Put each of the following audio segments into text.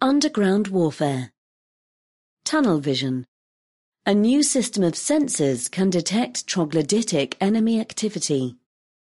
Underground warfare. Tunnel vision. A new system of sensors can detect troglodytic enemy activity.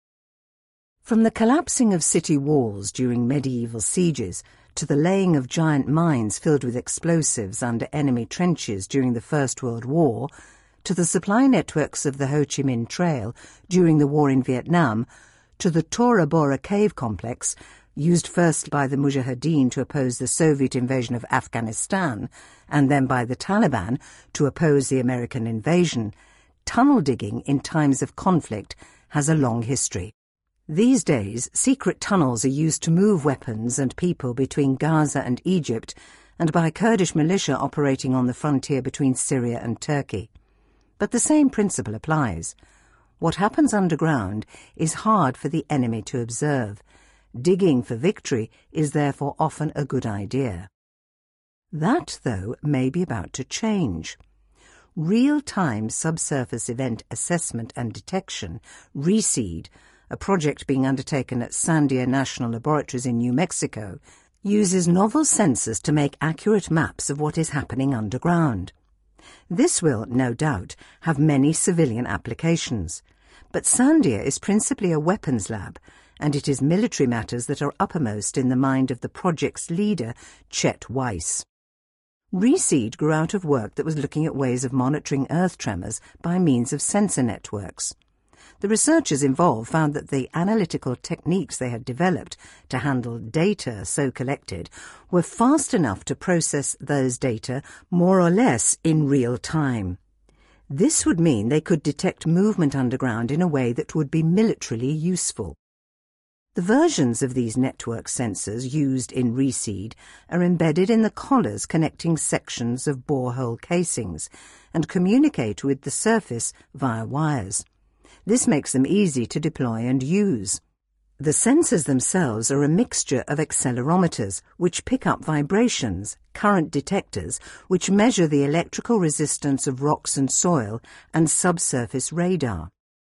From the collapsing of city walls during medieval sieges to the laying of giant mines filled with explosives under enemy trenches during the First World War, to the supply networks of the Ho Chi Minh Trail during the war in Vietnam, to the Tora Bora cave complex, used first by the Mujahideen to oppose the Soviet invasion of Afghanistan and then by the Taliban to oppose the American invasion, tunnel digging in times of conflict has a long history. These days, secret tunnels are used to move weapons and people between Gaza and Egypt and by Kurdish militia operating on the frontier between Syria and Turkey. But the same principle applies. What happens underground is hard for the enemy to observe. Digging for victory is therefore often a good idea. That, though, may be about to change. Real-time subsurface event assessment and detection, RESEED, a project being undertaken at Sandia National Laboratories in New Mexico, uses novel sensors to make accurate maps of what is happening underground. This will, no doubt, have many civilian applications. But Sandia is principally a weapons lab, and it is military matters that are uppermost in the mind of the project's leader, Chet Weiss. RESEED grew out of work that was looking at ways of monitoring earth tremors by means of sensor networks. The researchers involved found that the analytical techniques they had developed to handle data so collected were fast enough to process those data more or less in real time. This would mean they could detect movement underground in a way that would be militarily useful. The versions of these network sensors used in RESEED are embedded in the collars connecting sections of borehole casings and communicate with the surface via wires. This makes them easy to deploy and use. The sensors themselves are a mixture of accelerometers, which pick up vibrations, current detectors, which measure the electrical resistance of rocks and soil, and subsurface radar.